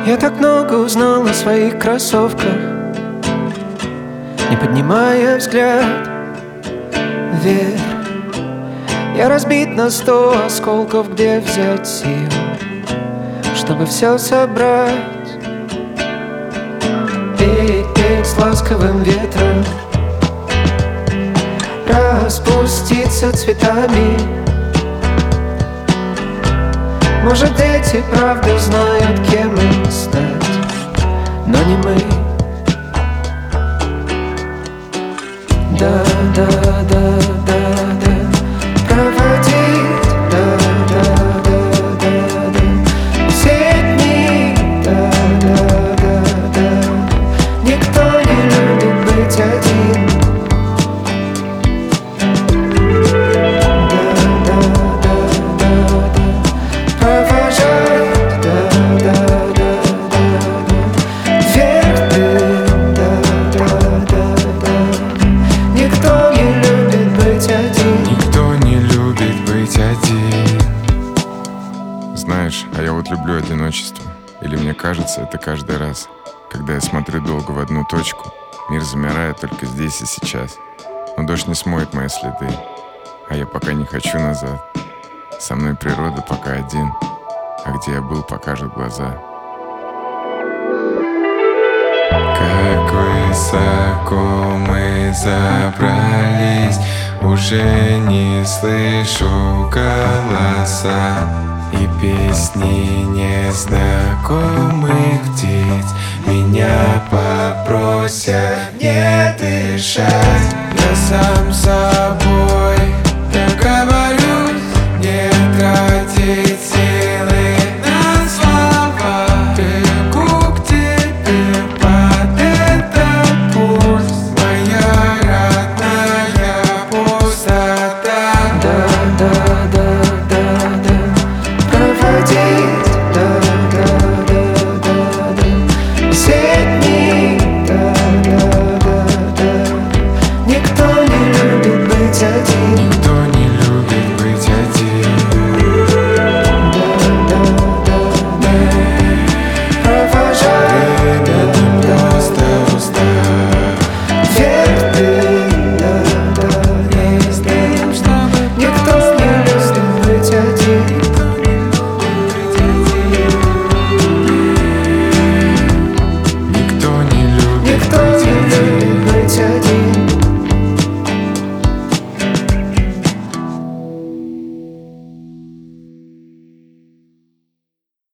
Я так много узнал о своих кроссовках, не поднимая взгляд вверх. Я разбит на 100 осколков, где взять сил, чтобы все собрать. Петь с ласковым ветром, распуститься цветами. Может, дети правда знают, кем им стать, но не мы. Да, да, да, да, да. Проводить, да, да, да, да, да. Все дни, да, да, да, да. Никто не любит быть один. Знаешь, а я вот люблю одиночество. Или мне кажется, это каждый раз, когда я смотрю долго в одну точку. Мир замирает только здесь и сейчас. Но дождь не смоет мои следы, а я пока не хочу назад. Со мной природа пока один, а где я был, покажут глаза. Как высоко мы забрались, уже не слышу голоса и песни незнакомых птиц меня попросят не дышать.